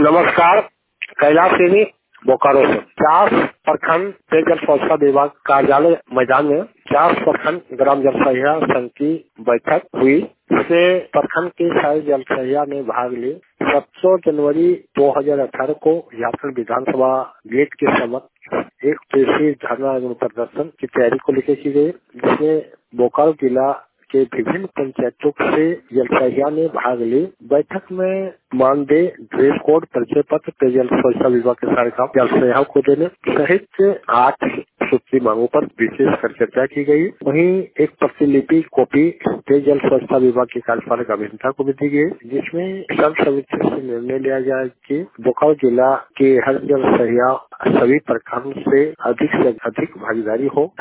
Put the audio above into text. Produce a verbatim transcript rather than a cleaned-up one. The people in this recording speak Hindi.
नमस्कार। कैलाश सेनी बोकारो से चास प्रखंड पेयजल स्वच्छता विभाग कार्यालय मैदान में चास प्रखंड ग्राम जल सहिया संघ की बैठक हुई। इससे प्रखंड के सारे जल सहिया ने भाग ली। सत्रह जनवरी दो हजार अठारह को झारखंड विधानसभा गेट के समक्ष एक दिवसीय धरना एवं प्रदर्शन की तैयारी को लेकर की गई, जिसमें बोकारो जिला के विभिन्न पंचायतों से जल सहिया ने भाग ली। बैठक में मानदेय, ड्रेस कोड, परिचय पत्र, पेयजल स्वच्छता विभाग के सारे काम जल सहिया को देने सहित आठ सूत्री मांगों पर विशेष कर चर्चा की गई। वहीं एक प्रतिलिपि कॉपी पेयजल स्वच्छता विभाग के कार्यपालक अभियंता को भी दी गई, जिसमें सर्वसम्मति से निर्णय लिया गया कि बोकारो जिला के हर जल सहिया सभी प्रखंड से अधिक से अधिक भागीदारी हो।